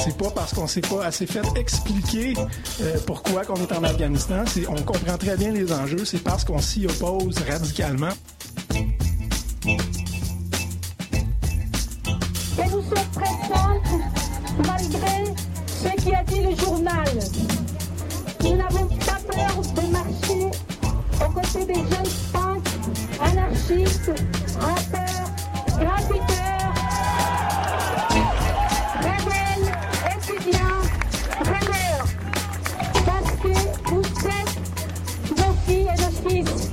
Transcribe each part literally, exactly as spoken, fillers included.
C'est pas parce qu'on s'est pas assez fait expliquer euh, pourquoi qu'on est en Afghanistan. C'est, on comprend très bien les enjeux. C'est parce qu'on s'y oppose radicalement. Et nous sommes présentes malgré ce qui a dit le journal. Nous n'avons pas peur de marcher aux côtés des jeunes punks, anarchistes, rappeurs, graffiteurs, rebelles, étudiants, rêveurs. Parce que vous êtes nos filles et nos fils.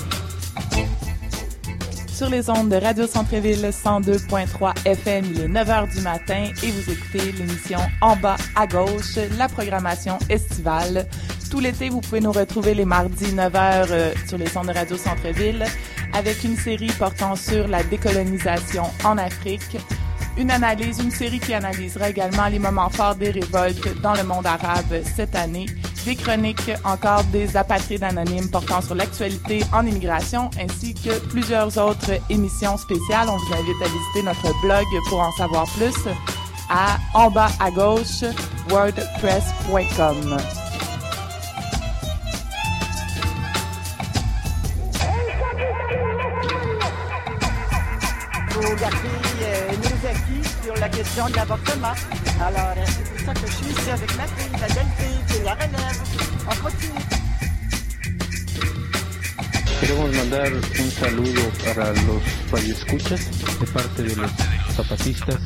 Sur les ondes de Radio Centre-Ville cent deux point trois F M, il est neuf heures du matin et vous écoutez l'émission En bas à gauche, la programmation estivale. Tout l'été, vous pouvez nous retrouver les mardis neuf heures euh, sur les ondes de Radio Centre-Ville avec une série portant sur la décolonisation en Afrique. Une analyse, une série qui analysera également les moments forts des révoltes dans le monde arabe cette année. Des chroniques encore des apatrides anonymes portant sur l'actualité en immigration, ainsi que plusieurs autres émissions spéciales. On vous invite à visiter notre blog pour en savoir plus à en bas à gauche wordpress point com. Sur la question de l'avortement. Alors, c'est pour ça que je suis ici avec ma fille, la belle fille, qui est la relève. On continue. Queremos mandar un saludo para los radioescuchas de parte de los zapatistas.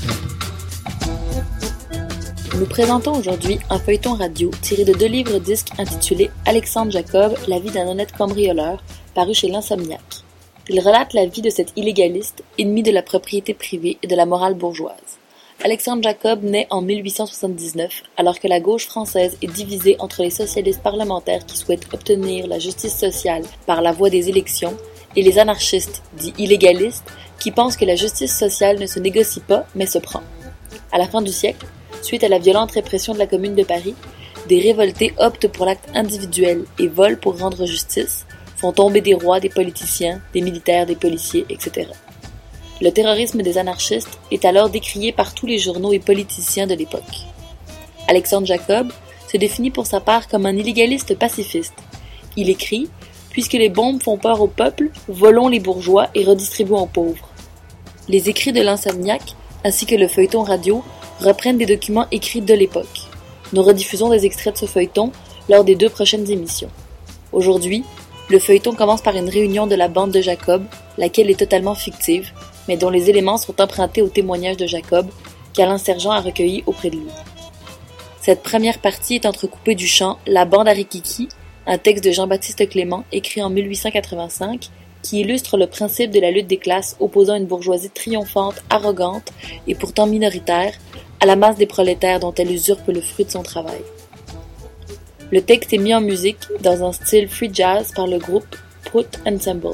Nous présentons aujourd'hui un feuilleton radio tiré de deux livres disques intitulés Alexandre Jacob, la vie d'un honnête cambrioleur, paru chez l'Insomniac. Il relate la vie de cet illégaliste, ennemi de la propriété privée et de la morale bourgeoise. Alexandre Jacob naît en mille huit cent soixante-dix-neuf, alors que la gauche française est divisée entre les socialistes parlementaires qui souhaitent obtenir la justice sociale par la voie des élections et les anarchistes, dits illégalistes, qui pensent que la justice sociale ne se négocie pas, mais se prend. À la fin du siècle, suite à la violente répression de la Commune de Paris, des révoltés optent pour l'acte individuel et volent pour rendre justice, font tomber des rois, des politiciens, des militaires, des policiers, et cetera. Le terrorisme des anarchistes est alors décrié par tous les journaux et politiciens de l'époque. Alexandre Jacob se définit pour sa part comme un illégaliste pacifiste. Il écrit « Puisque les bombes font peur au peuple, volons les bourgeois et redistribuons aux pauvres ». Les écrits de l'Insomniac, ainsi que le feuilleton radio, reprennent des documents écrits de l'époque. Nous rediffusons des extraits de ce feuilleton lors des deux prochaines émissions. Aujourd'hui, le feuilleton commence par une réunion de la bande de Jacob, laquelle est totalement fictive, mais dont les éléments sont empruntés au témoignage de Jacob, qu'Alain Sergent a recueilli auprès de lui. Cette première partie est entrecoupée du chant « La bande à Rikiki », un texte de Jean-Baptiste Clément écrit en mille huit cent quatre-vingt-cinq, qui illustre le principe de la lutte des classes opposant une bourgeoisie triomphante, arrogante et pourtant minoritaire, à la masse des prolétaires dont elle usurpe le fruit de son travail. Le texte est mis en musique dans un style free jazz par le groupe Prout Ensemble.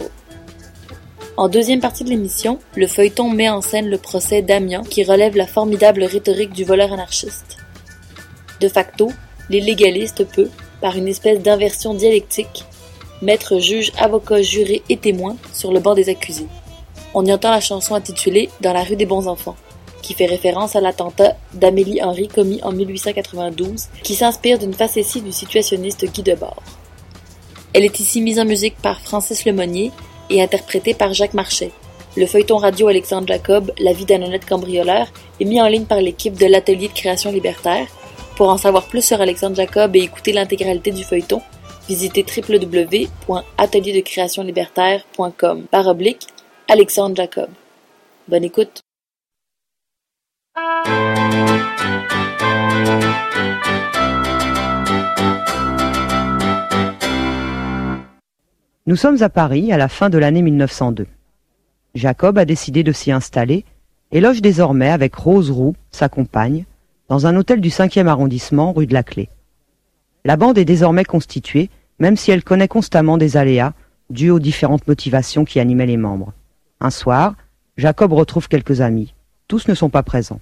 En deuxième partie de l'émission, le feuilleton met en scène le procès d'Amiens qui relève la formidable rhétorique du voleur anarchiste. De facto, l'illégaliste peut, par une espèce d'inversion dialectique, mettre juge, avocat, juré et témoin sur le banc des accusés. On y entend la chanson intitulée « Dans la rue des bons enfants », qui fait référence à l'attentat d'Amélie Henry commis en mille huit cent quatre-vingt-douze, qui s'inspire d'une facétie du situationniste Guy Debord. Elle est ici mise en musique par Francis Lemonnier et interprétée par Jacques Marchais. Le feuilleton radio Alexandre Jacob, la vie d'un honnête cambrioleur, est mis en ligne par l'équipe de l'Atelier de création libertaire. Pour en savoir plus sur Alexandre Jacob et écouter l'intégralité du feuilleton, visitez w w w point atelier de création libertaire point com par oblique Alexandre Jacob. Bonne écoute. Nous sommes à Paris à la fin de l'année mille neuf cent deux. Jacob a décidé de s'y installer et loge désormais avec Rose Roux, sa compagne, dans un hôtel du cinquième arrondissement, rue de la Clé. La bande est désormais constituée, même si elle connaît constamment des aléas dus aux différentes motivations qui animaient les membres. Un soir, Jacob retrouve quelques amis. Tous ne sont pas présents.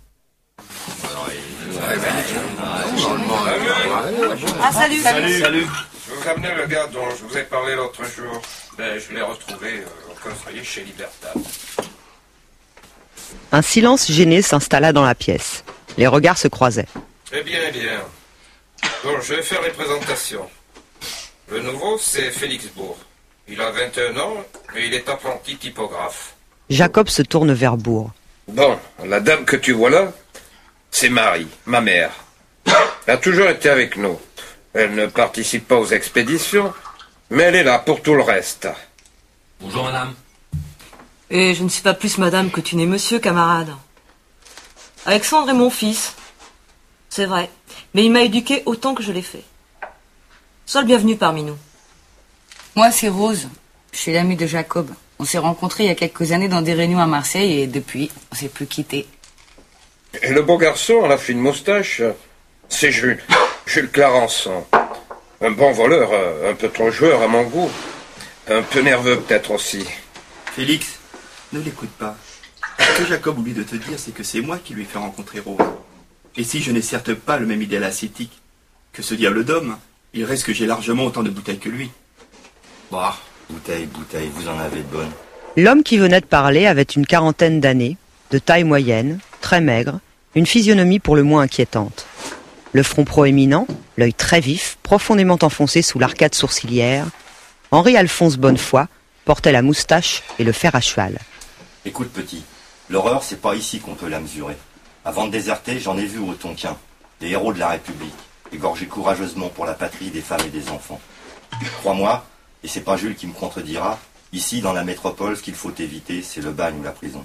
Ah, salut, salut, salut. Je vous amener le gars dont je vous ai parlé l'autre jour. Ben, je l'ai retrouvé euh, au coffrier chez Libertad. Un silence gêné s'installa dans la pièce. Les regards se croisaient. Eh bien, eh bien. Bon, je vais faire les présentations. Le nouveau, c'est Félix Bourg. Il a vingt et un ans et il est apprenti typographe. Jacob se tourne vers Bourg. Bon, la dame que tu vois là, c'est Marie, ma mère. Elle a toujours été avec nous. Elle ne participe pas aux expéditions, mais elle est là pour tout le reste. Bonjour madame. Et je ne suis pas plus madame que tu n'es monsieur, camarade. Alexandre est mon fils. C'est vrai. Mais il m'a éduqué autant que je l'ai fait. Sois le bienvenu parmi nous. Moi, c'est Rose. Je suis l'amie de Jacob. On s'est rencontrés il y a quelques années dans des réunions à Marseille et depuis, on s'est plus quittés. Et le beau garçon à la fine moustache, c'est Jules. Jules Clarençon. Un bon voleur, un peu trop joueur à mon goût. Un peu nerveux peut-être aussi. Félix, ne l'écoute pas. Ce que Jacob oublie de te dire, c'est que c'est moi qui lui ai fait rencontrer Rose. Et si je n'ai certes pas le même idéal ascétique que ce diable d'homme, il reste que j'ai largement autant de bouteilles que lui. Bah, bouteille, bouteille, vous en avez de bonnes. L'homme qui venait de parler avait une quarantaine d'années, de taille moyenne, très maigre, une physionomie pour le moins inquiétante. Le front proéminent, l'œil très vif, profondément enfoncé sous l'arcade sourcilière, Henri-Alphonse Bonnefoy portait la moustache et le fer à cheval. Écoute petit, l'horreur c'est pas ici qu'on peut la mesurer. Avant de déserter, j'en ai vu au Tonkin, des héros de la République, égorgés courageusement pour la patrie des femmes et des enfants. Crois-moi, et c'est pas Jules qui me contredira, ici dans la métropole, ce qu'il faut éviter, c'est le bagne ou la prison.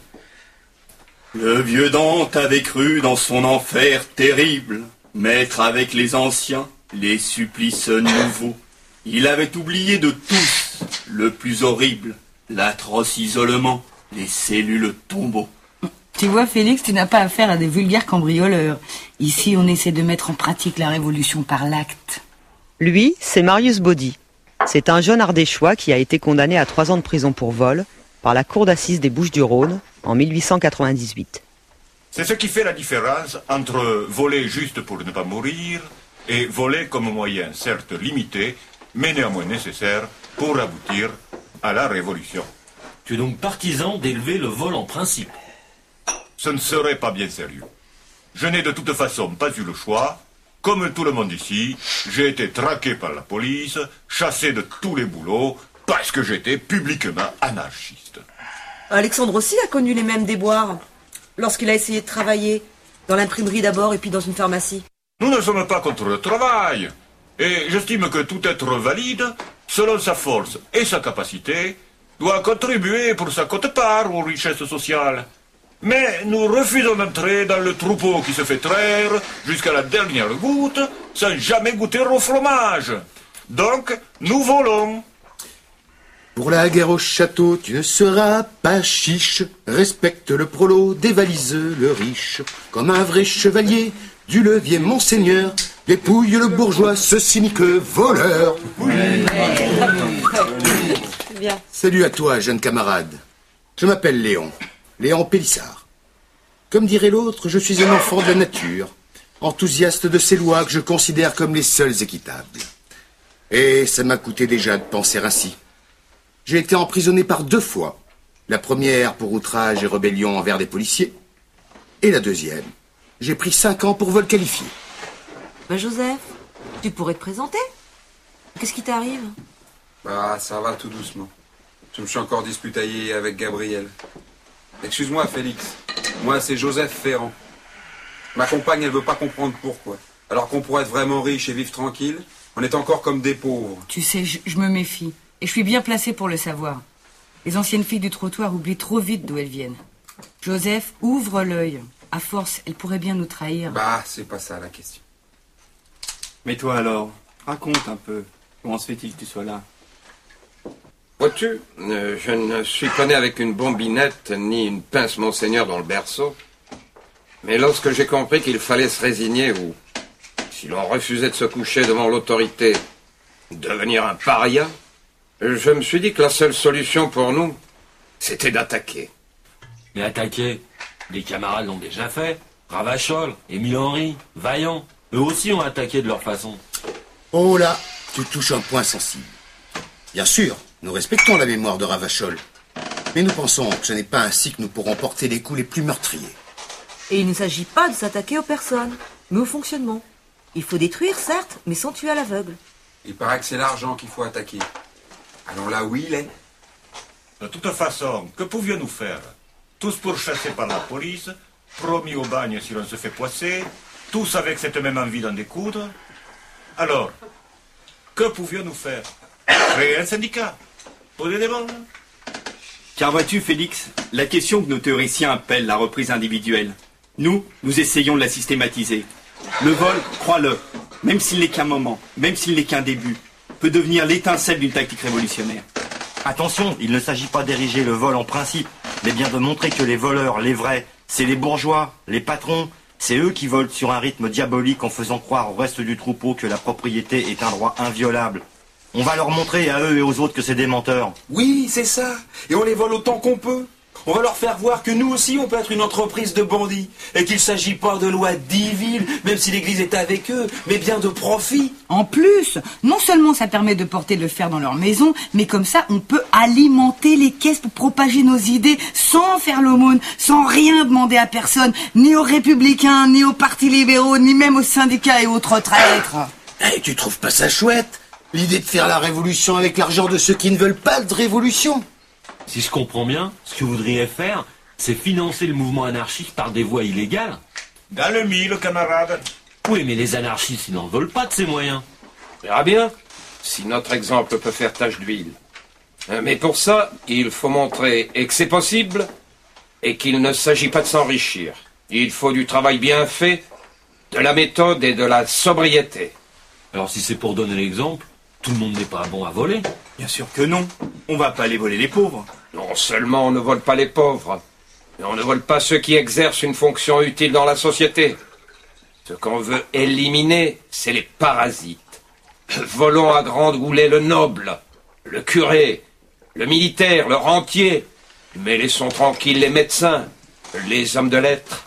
Le vieux Dante avait cru dans son enfer terrible, mettre avec les anciens les supplices nouveaux. Il avait oublié de tous le plus horrible, l'atroce isolement, les cellules tombeaux. Tu vois, Félix, tu n'as pas affaire à des vulgaires cambrioleurs. Ici, on essaie de mettre en pratique la révolution par l'acte. Lui, c'est Marius Baudy. C'est un jeune ardéchois qui a été condamné à trois ans de prison pour vol par la cour d'assises des Bouches-du-Rhône en mille huit cent quatre-vingt-dix-huit. C'est ce qui fait la différence entre voler juste pour ne pas mourir et voler comme moyen, certes limité, mais néanmoins nécessaire pour aboutir à la révolution. Tu es donc partisan d'élever le vol en principe. Ce ne serait pas bien sérieux. Je n'ai de toute façon pas eu le choix. Comme tout le monde ici, j'ai été traqué par la police, chassé de tous les boulots, parce que j'étais publiquement anarchiste. Alexandre aussi a connu les mêmes déboires, lorsqu'il a essayé de travailler, dans l'imprimerie d'abord et puis dans une pharmacie. Nous ne sommes pas contre le travail, et j'estime que tout être valide, selon sa force et sa capacité, doit contribuer pour sa quote-part aux richesses sociales. Mais nous refusons d'entrer dans le troupeau qui se fait traire jusqu'à la dernière goutte sans jamais goûter au fromage. Donc, nous volons. Pour la guerre au château, tu ne seras pas chiche. Respecte le prolo, dévalise le riche. Comme un vrai chevalier, du levier monseigneur, dépouille le bourgeois, ce cynique voleur. Oui. Bien. Salut à toi, jeune camarade. Je m'appelle Léon. Léon Pélissard. Comme dirait l'autre, je suis un enfant de la nature, enthousiaste de ces lois que je considère comme les seules équitables. Et ça m'a coûté déjà de penser ainsi. J'ai été emprisonné par deux fois. La première pour outrage et rébellion envers des policiers. Et la deuxième, j'ai pris cinq ans pour vol qualifié. Ben Joseph, tu pourrais te présenter. Qu'est-ce qui t'arrive? Bah, ça va tout doucement. Je me suis encore disputaillé avec Gabriel. Excuse-moi, Félix. Moi, c'est Joseph Ferrand. Ma compagne, elle veut pas comprendre pourquoi. Alors qu'on pourrait être vraiment riche et vivre tranquille, on est encore comme des pauvres. Tu sais, je, je me méfie. Et je suis bien placée pour le savoir. Les anciennes filles du trottoir oublient trop vite d'où elles viennent. Joseph, ouvre l'œil. À force, elle pourrait bien nous trahir. Bah, c'est pas ça la question. Mais toi alors, raconte un peu. Comment se fait-il que tu sois là? Vois-tu, euh, je ne suis pas né avec une bombinette ni une pince monseigneur dans le berceau. Mais lorsque j'ai compris qu'il fallait se résigner ou, si l'on refusait de se coucher devant l'autorité, devenir un paria, je me suis dit que la seule solution pour nous, c'était d'attaquer. Mais attaquer, les camarades l'ont déjà fait. Ravachol, Émile Henry, Vaillant, eux aussi ont attaqué de leur façon. Oh là, tu touches un point sensible. Bien sûr, nous respectons la mémoire de Ravachol. Mais nous pensons que ce n'est pas ainsi que nous pourrons porter les coups les plus meurtriers. Et il ne s'agit pas de s'attaquer aux personnes, mais au fonctionnement. Il faut détruire, certes, mais sans tuer à l'aveugle. Il paraît que c'est l'argent qu'il faut attaquer. Allons là où il est. De toute façon, que pouvions-nous faire? Tous pourchassés par la police, promis au bagne si l'on se fait poisser, tous avec cette même envie d'en découdre. Alors, que pouvions-nous faire? Créer un syndicat? Poser des bandes? Car vois-tu, Félix, la question que nos théoriciens appellent la reprise individuelle, nous, nous essayons de la systématiser. Le vol, crois-le, même s'il n'est qu'un moment, même s'il n'est qu'un début, peut devenir l'étincelle d'une tactique révolutionnaire. Attention, il ne s'agit pas d'ériger le vol en principe, mais bien de montrer que les voleurs, les vrais, c'est les bourgeois, les patrons, c'est eux qui volent sur un rythme diabolique en faisant croire au reste du troupeau que la propriété est un droit inviolable. On va leur montrer à eux et aux autres que c'est des menteurs. Oui, c'est ça. Et on les vole autant qu'on peut. On va leur faire voir que nous aussi, on peut être une entreprise de bandits. Et qu'il ne s'agit pas de loi divine, même si l'Église est avec eux, mais bien de profit. En plus, non seulement ça permet de porter le fer dans leur maison, mais comme ça, on peut alimenter les caisses pour propager nos idées sans faire l'aumône, sans rien demander à personne, ni aux républicains, ni aux partis libéraux, ni même aux syndicats et autres traîtres. Eh, tu trouves pas ça chouette, l'idée de faire la révolution avec l'argent de ceux qui ne veulent pas de révolution? Si je comprends bien, ce que vous voudriez faire, c'est financer le mouvement anarchiste par des voies illégales. Dans le mille, camarade. Oui, mais les anarchistes, ils n'en veulent pas de ces moyens. On verra bien si notre exemple peut faire tache d'huile. Mais pour ça, il faut montrer et que c'est possible et qu'il ne s'agit pas de s'enrichir. Il faut du travail bien fait, de la méthode et de la sobriété. Alors si c'est pour donner l'exemple, tout le monde n'est pas bon à voler. Bien sûr que non. On va pas aller voler les pauvres. Non seulement on ne vole pas les pauvres, mais on ne vole pas ceux qui exercent une fonction utile dans la société. Ce qu'on veut éliminer, c'est les parasites. Volons à grande houlée le noble, le curé, le militaire, le rentier. Mais laissons tranquilles les médecins, les hommes de lettres.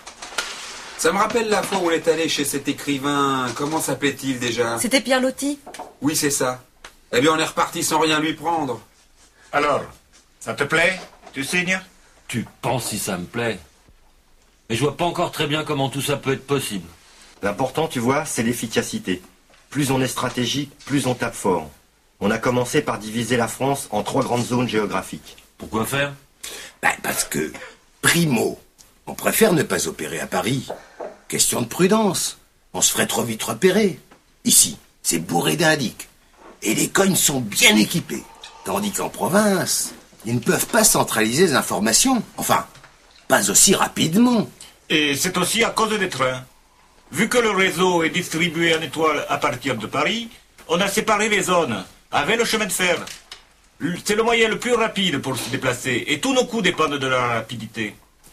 Ça me rappelle la fois où on est allé chez cet écrivain. Comment s'appelait-il déjà? C'était Pierre Loti. Oui, c'est ça. Eh bien, on est reparti sans rien lui prendre. Alors, ça te plaît? Tu signes? Tu penses si ça me plaît. Mais je vois pas encore très bien comment tout ça peut être possible. L'important, tu vois, c'est l'efficacité. Plus on est stratégique, plus on tape fort. On a commencé par diviser la France en trois grandes zones géographiques. Pourquoi faire? Ben, parce que, primo, on préfère ne pas opérer à Paris. Question de prudence. On se ferait trop vite repérer. Ici, c'est bourré d'indiques. Et les cognes sont bien équipés. Tandis qu'en province, ils ne peuvent pas centraliser les informations. Enfin, pas aussi rapidement. Et c'est aussi à cause des trains. Vu que le réseau est distribué en étoile à partir de Paris, on a séparé les zones avec le chemin de fer. C'est le moyen le plus rapide pour se déplacer et tous nos coûts dépendent de la rapidité.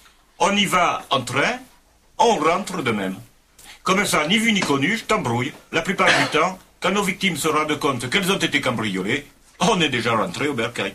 On y va en train, on rentre de même. Comme ça, ni vu ni connu, je t'embrouille. La plupart du temps, quand nos victimes se rendent compte qu'elles ont été cambriolées, on est déjà rentré au bercail.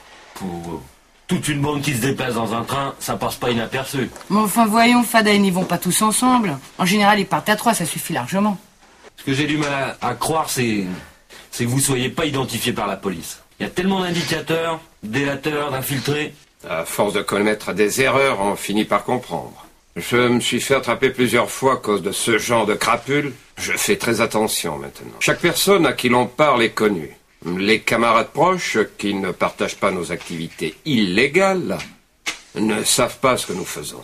Pour toute une bande qui se déplace dans un train, ça passe pas inaperçu. Mais enfin, voyons, Fada, ils n'y vont pas tous ensemble. En général, ils partent à trois, ça suffit largement. Ce que j'ai du mal à, à croire, c'est c'est que vous soyez pas identifié par la police. Il y a tellement d'indicateurs, délateurs, d'infiltrés. À force de commettre des erreurs, on finit par comprendre. Je me suis fait attraper plusieurs fois à cause de ce genre de crapule. Je fais très attention maintenant. Chaque personne à qui l'on parle est connue. Les camarades proches, qui ne partagent pas nos activités illégales, ne savent pas ce que nous faisons.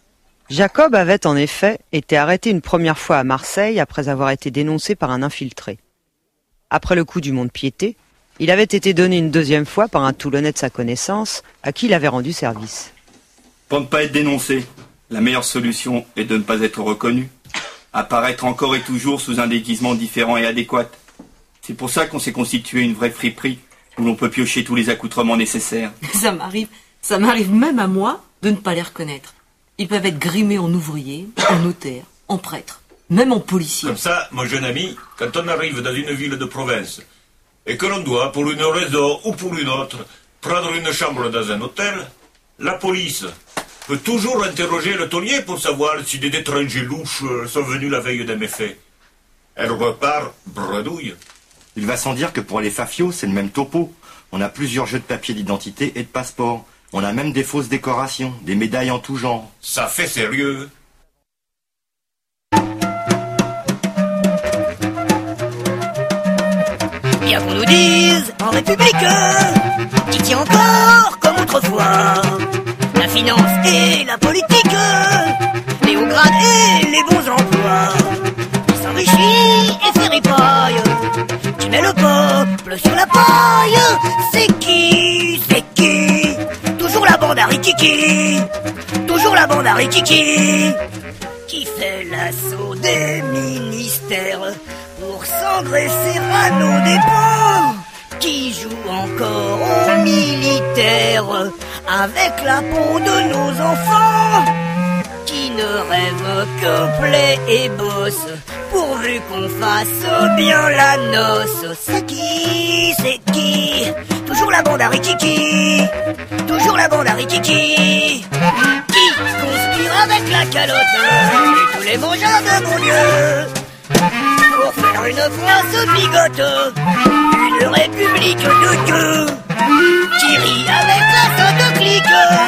Jacob avait en effet été arrêté une première fois à Marseille après avoir été dénoncé par un infiltré. Après le coup du Mont-de-Piété, il avait été donné une deuxième fois par un Toulonnais de sa connaissance à qui il avait rendu service. Pour ne pas être dénoncé, la meilleure solution est de ne pas être reconnu. Apparaître encore et toujours sous un déguisement différent et adéquat. C'est pour ça qu'on s'est constitué une vraie friperie, où l'on peut piocher tous les accoutrements nécessaires. Ça m'arrive, ça m'arrive même à moi de ne pas les reconnaître. Ils peuvent être grimés en ouvrier, en notaire, en prêtre, même en policier. Comme ça, mon jeune ami, quand on arrive dans une ville de province, et que l'on doit, pour une raison ou pour une autre, prendre une chambre dans un hôtel, la police peut toujours interroger le taulier pour savoir si des étrangers louches sont venus la veille d'un méfait. Elle repart bredouille. Il va sans dire que pour les fafios, c'est le même topo. On a plusieurs jeux de papier d'identité et de passeport. On a même des fausses décorations, des médailles en tout genre. Ça fait sérieux. Bien qu'on nous dise, en République, qui tient encore comme autrefois la finance et la politique, les hauts grades et les bons emplois, qui s'enrichit et fait ripaille, qui met le peuple sur la paille. C'est qui, c'est qui? Toujours la bande à Rikiki, toujours la bande à Rikiki, qui fait l'assaut des ministères pour s'engraisser à nos dépens, qui joue encore aux militaires avec la peau de nos enfants, qui ne rêve que plaie et bosse pourvu qu'on fasse bien la noce. C'est qui, c'est qui? Toujours la bande à Rikiki, toujours la bande à Rikiki, qui conspire avec la calotte et tous les mangeurs de bon Dieu pour faire une France bigote, une république de gueux, qui rit avec la sainte clique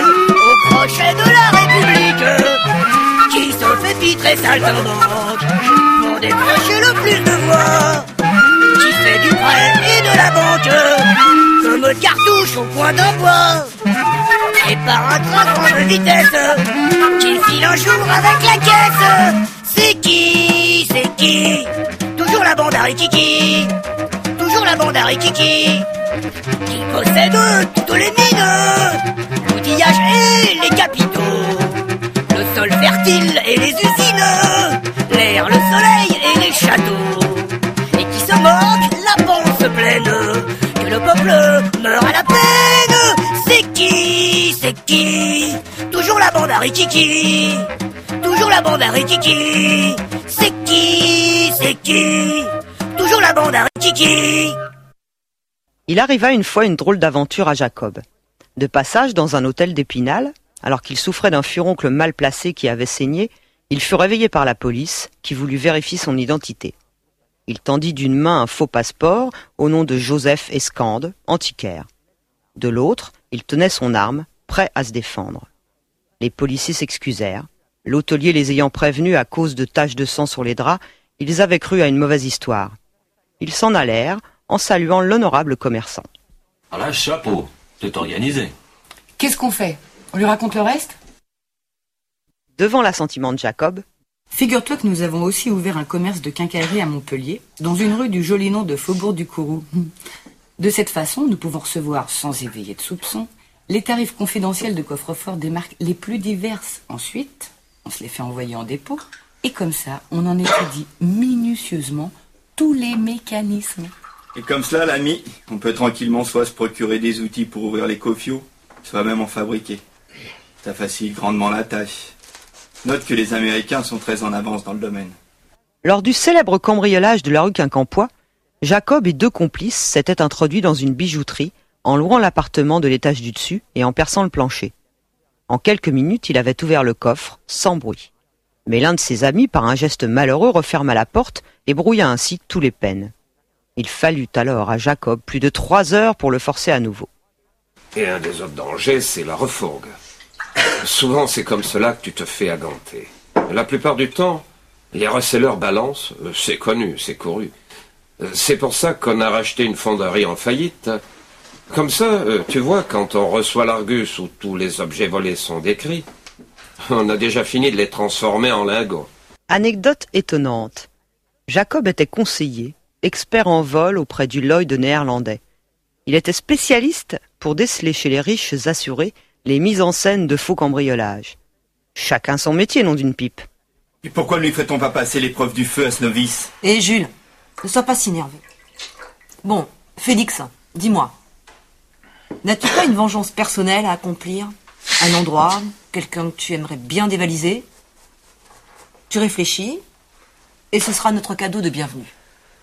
au crochet de la République, qui se fait pitrer saltimbanque pour décrocher le plus de voix, qui fait du prêt et de la banque comme cartouche au point d'un bois, et par un train grande vitesse qui file un jour avec la caisse. C'est qui, c'est qui? Toujours la bande à Rikiki, toujours la bande à Rikiki, qui possède toutes les mines, l'outillage et les capitaux, le sol fertile et les usines, l'air, le soleil et les châteaux, et qui se moque la panse pleine que le peuple meurt à la peine. C'est qui, c'est qui? Toujours la bande à Rikiki, toujours la bande à Rikiki. C'est qui, c'est qui? Toujours la bande à Rikiki. Il arriva une fois une drôle d'aventure à Jacob. De passage dans un hôtel d'Épinal, alors qu'il souffrait d'un furoncle mal placé qui avait saigné, il fut réveillé par la police, qui voulut vérifier son identité. Il tendit d'une main un faux passeport au nom de Joseph Escande, antiquaire. De l'autre, il tenait son arme, prêt à se défendre. Les policiers s'excusèrent. L'hôtelier les ayant prévenus à cause de taches de sang sur les draps, ils avaient cru à une mauvaise histoire. Ils s'en allèrent en saluant l'honorable commerçant. Ah là, chapeau, c'est organisé. Qu'est-ce qu'on fait? On lui raconte le reste? Devant l'assentiment de Jacob, figure-toi que nous avons aussi ouvert un commerce de quincaillerie à Montpellier, dans une rue du joli nom de Faubourg du Kourou. De cette façon, nous pouvons recevoir, sans éveiller de soupçons, les tarifs confidentiels de coffre-fort des marques les plus diverses. Ensuite, on se les fait envoyer en dépôt, et comme ça, on en étudie minutieusement tous les mécanismes. Et comme cela, l'ami, on peut tranquillement soit se procurer des outils pour ouvrir les cofios, soit même en fabriquer. Ça facilite grandement la tâche. Note que les Américains sont très en avance dans le domaine. Lors du célèbre cambriolage de la rue Quincampoix, Jacob et deux complices s'étaient introduits dans une bijouterie en louant l'appartement de l'étage du dessus et en perçant le plancher. En quelques minutes, il avait ouvert le coffre, sans bruit. Mais l'un de ses amis, par un geste malheureux, referma la porte et brouilla ainsi tous les peines. Il fallut alors à Jacob plus de trois heures pour le forcer à nouveau. Et un des autres dangers, c'est la refourgue. Souvent, c'est comme cela que tu te fais aganter. La plupart du temps, les receleurs balancent, c'est connu, c'est couru. C'est pour ça qu'on a racheté une fonderie en faillite. Comme ça, tu vois, quand on reçoit l'Argus où tous les objets volés sont décrits, on a déjà fini de les transformer en lingots. Anecdote étonnante. Jacob était conseiller, expert en vol auprès du Lloyd néerlandais. Il était spécialiste pour déceler chez les riches assurés les mises en scène de faux cambriolages. Chacun son métier, nom d'une pipe. Et pourquoi ne lui ferait-on pas passer l'épreuve du feu à ce novice? Et Jules, ne sois pas si nerveux. Bon, Félix, dis-moi, n'as-tu pas une vengeance personnelle à accomplir? Un endroit, quelqu'un que tu aimerais bien dévaliser? Tu réfléchis, et ce sera notre cadeau de bienvenue.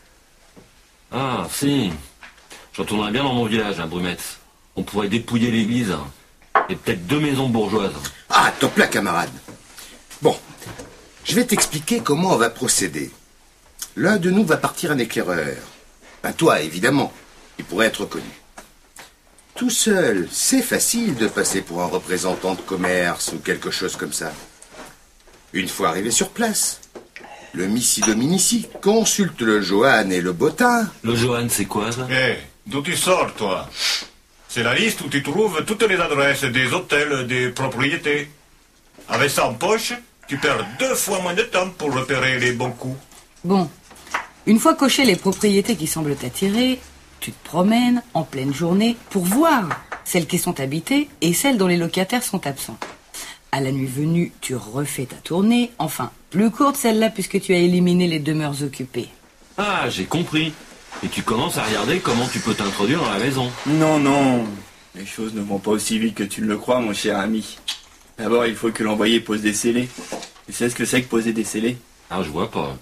Ah, si. Je retournerais bien dans mon village, à Brumette. On pourrait dépouiller l'église, et peut-être deux maisons bourgeoises. Ah, top là, camarade. Bon, je vais t'expliquer comment on va procéder. L'un de nous va partir un éclaireur. Ben toi, évidemment, il pourrait être reconnu. Tout seul, c'est facile de passer pour un représentant de commerce ou quelque chose comme ça. Une fois arrivé sur place, Le Missi Dominici consulte le Johan et le Bottin. Le Johan, c'est quoi, ça? Eh, d'où tu sors, toi? C'est la liste où tu trouves toutes les adresses des hôtels, des propriétés. Avec ça en poche, tu perds deux fois moins de temps pour repérer les bons coups. Bon, une fois coché les propriétés qui semblent t'attirer, tu te promènes en pleine journée pour voir celles qui sont habitées et celles dont les locataires sont absents. À la nuit venue, tu refais ta tournée, enfin, plus courte celle-là puisque tu as éliminé les demeures occupées. Ah, j'ai compris. Et tu commences à regarder comment tu peux t'introduire dans la maison. Non, non, les choses ne vont pas aussi vite que tu ne le crois, mon cher ami. D'abord, il faut que l'envoyé pose des scellés. Tu sais ce que c'est que poser des scellés? Ah, je vois pas.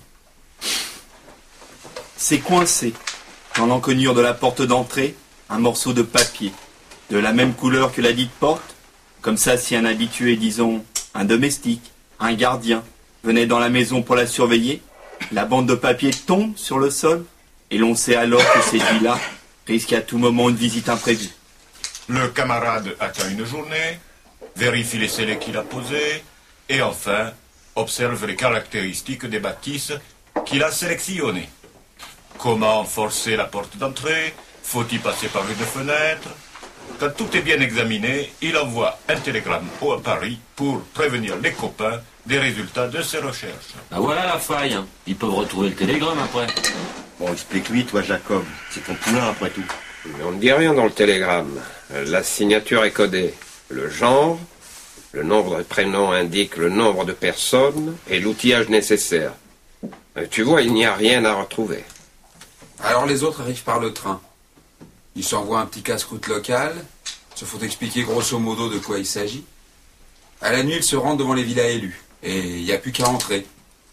C'est coincé, dans l'encoignure de la porte d'entrée, un morceau de papier, de la même couleur que la dite porte. Comme ça, si un habitué, disons, un domestique, un gardien, venait dans la maison pour la surveiller, la bande de papier tombe sur le sol, et l'on sait alors que celui-là risque à tout moment une visite imprévue. Le camarade attend une journée, vérifie les scellés qu'il a posés, et enfin, observe les caractéristiques des bâtisses qu'il a sélectionnées. Comment forcer la porte d'entrée? Faut-il passer par une fenêtre? Quand tout est bien examiné, il envoie un télégramme à Paris pour prévenir les copains des résultats de ses recherches. Ah voilà la faille. Ils peuvent retrouver le télégramme après. Bon, explique-lui, toi, Jacob. C'est ton poulain, après tout. Mais on ne dit rien dans le télégramme. La signature est codée. Le genre, le nombre de prénoms indique le nombre de personnes et l'outillage nécessaire. Tu vois, il n'y a rien à retrouver. Alors les autres arrivent par le train. Ils s'envoient un petit casse-croûte local, se font expliquer grosso modo de quoi il s'agit. À la nuit, ils se rendent devant les villas élues. Et il n'y a plus qu'à entrer.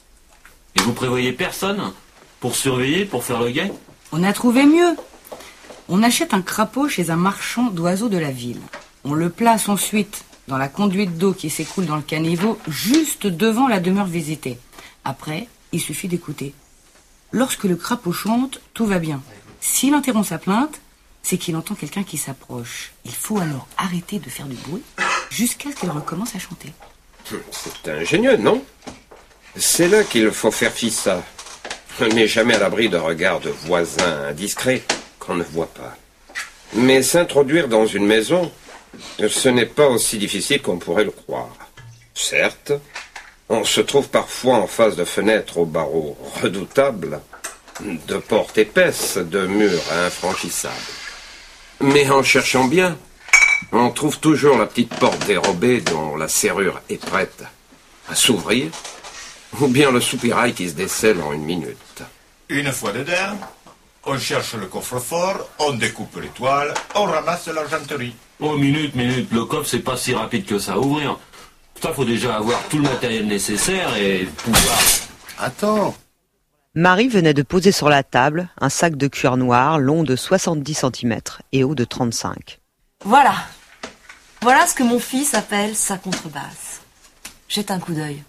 Et vous prévoyez personne pour surveiller, pour faire le guet? On a trouvé mieux. On achète un crapaud chez un marchand d'oiseaux de la ville. On le place ensuite dans la conduite d'eau qui s'écoule dans le caniveau, juste devant la demeure visitée. Après, il suffit d'écouter. Lorsque le crapaud chante, tout va bien. S'il interrompt sa plainte, c'est qu'il entend quelqu'un qui s'approche. Il faut alors arrêter de faire du bruit jusqu'à ce qu'il recommence à chanter. C'est ingénieux, non? C'est là qu'il faut faire fi ça. On n'est jamais à l'abri de regards de voisins indiscrets qu'on ne voit pas. Mais s'introduire dans une maison, ce n'est pas aussi difficile qu'on pourrait le croire. Certes, on se trouve parfois en face de fenêtres aux barreaux redoutables, de portes épaisses, de murs infranchissables. Mais en cherchant bien, on trouve toujours la petite porte dérobée dont la serrure est prête à s'ouvrir, ou bien le soupirail qui se décèle en une minute. Une fois dedans, on cherche le coffre-fort, on découpe les toiles, on ramasse l'argenterie. Oh, minute, minute, le coffre, c'est pas si rapide que ça à ouvrir. Ça, faut déjà avoir tout le matériel nécessaire et pouvoir... Attends. Marie venait de poser sur la table un sac de cuir noir long de soixante-dix centimètres et haut de trente-cinq. Voilà. Voilà ce que mon fils appelle sa contrebasse. Jette un coup d'œil.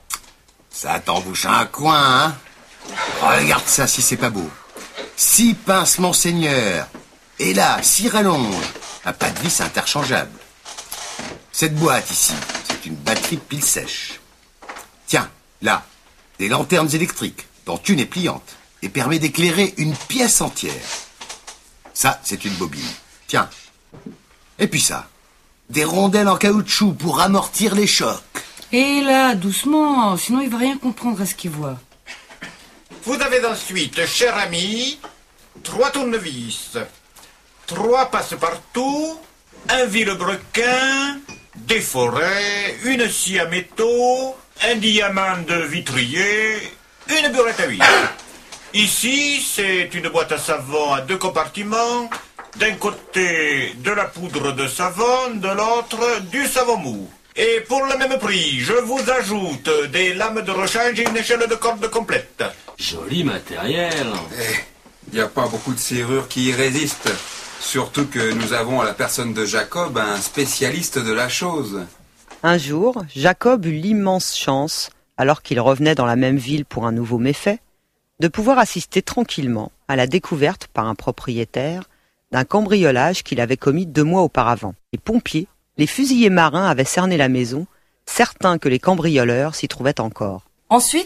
Ça t'embouche un coin, hein? Regarde ça si c'est pas beau. Six pinces Monseigneur. Et là, six rallonges. À pas de vis interchangeable. Cette boîte ici, c'est une batterie pile sèche. Tiens, là, des lanternes électriques, dont une est pliante, et permet d'éclairer une pièce entière. Ça, c'est une bobine. Tiens. Et puis ça, des rondelles en caoutchouc pour amortir les chocs. Et là, doucement, sinon il va rien comprendre à ce qu'il voit. Vous avez ensuite, cher ami, trois tournevis, trois passe-partout, un vilebrequin, des forêts, une scie à métaux, un diamant de vitrier, une burette à huile. Ici, c'est une boîte à savon à deux compartiments. D'un côté, de la poudre de savon, de l'autre, du savon mou. Et pour le même prix, je vous ajoute des lames de rechange et une échelle de corde complète. Joli matériel. Il n'y a pas beaucoup de serrures qui y résistent. Surtout que nous avons à la personne de Jacob un spécialiste de la chose. Un jour, Jacob eut l'immense chance, alors qu'il revenait dans la même ville pour un nouveau méfait, de pouvoir assister tranquillement à la découverte par un propriétaire d'un cambriolage qu'il avait commis deux mois auparavant. Les pompiers, les fusiliers marins avaient cerné la maison, certains que les cambrioleurs s'y trouvaient encore. Ensuite,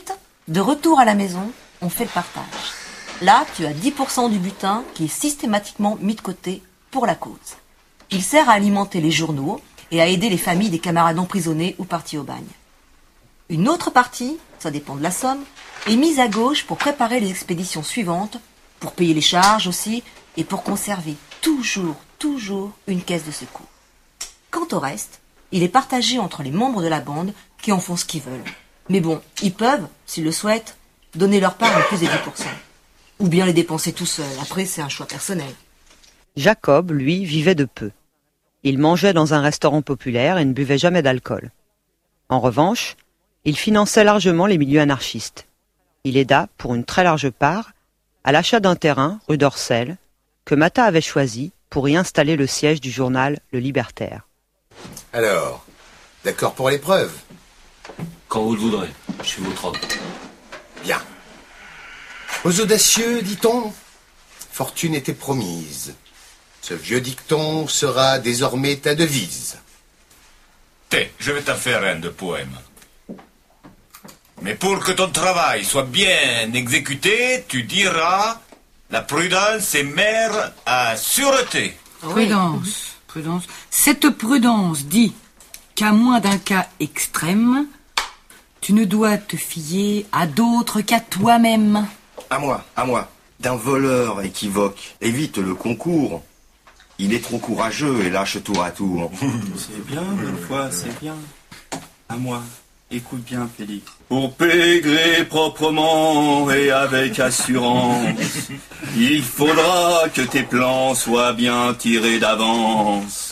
De retour à la maison, on fait le partage. Là, tu as dix pour cent du butin qui est systématiquement mis de côté pour la cause. Il sert à alimenter les journaux et à aider les familles des camarades emprisonnés ou partis au bagne. Une autre partie, ça dépend de la somme, est mise à gauche pour préparer les expéditions suivantes, pour payer les charges aussi, et pour conserver toujours, toujours une caisse de secours. Quant au reste, il est partagé entre les membres de la bande qui en font ce qu'ils veulent. Mais bon, ils peuvent, s'ils le souhaitent, donner leur part en plus des dix pour cent. Ou bien les dépenser tout seuls. Après, c'est un choix personnel. Jacob, lui, vivait de peu. Il mangeait dans un restaurant populaire et ne buvait jamais d'alcool. En revanche, il finançait largement les milieux anarchistes. Il aida, pour une très large part, à l'achat d'un terrain, rue d'Orcel, que Mata avait choisi pour y installer le siège du journal Le Libertaire. Alors, d'accord pour l'épreuve? Quand vous le voudrez, je suis votre homme. Bien. Aux audacieux, dit-on, fortune était promise. Ce vieux dicton sera désormais ta devise. Tiens, je vais t'en faire un de poème. Mais pour que ton travail soit bien exécuté, tu diras « La prudence est mère à sûreté ». Prudence, prudence. Cette prudence dit qu'à moins d'un cas extrême, tu ne dois te fier à d'autres qu'à toi-même. À moi, à moi. D'un voleur équivoque, évite le concours. Il est trop courageux et lâche tour à tour. C'est bien, Bellefoy, c'est bien. À moi. Écoute bien, Félix. Pour pégrer proprement et avec assurance, il faudra que tes plans soient bien tirés d'avance.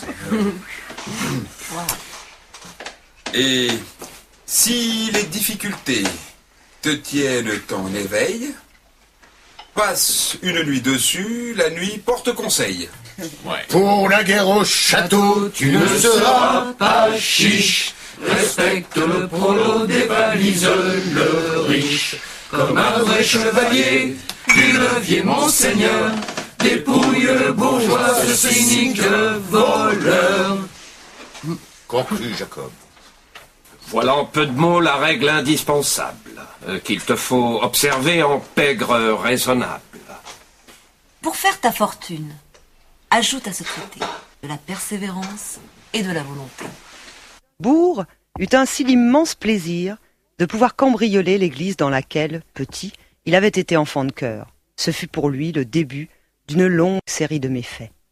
Et si les difficultés te tiennent en éveil, passe une nuit dessus, la nuit porte conseil. Ouais. Pour la guerre au château, tu ne seras pas chiche. Respecte le prolo, dévalise le riche. Comme un vrai chevalier, du levier monseigneur, dépouille le bourgeois, ce cynique voleur. Conclu, Jacob. Voilà en peu de mots la règle indispensable, euh, qu'il te faut observer en pègre raisonnable. Pour faire ta fortune, ajoute à ce traité de la persévérance et de la volonté. Bourg eut ainsi l'immense plaisir de pouvoir cambrioler l'église dans laquelle, petit, il avait été enfant de chœur. Ce fut pour lui le début d'une longue série de méfaits.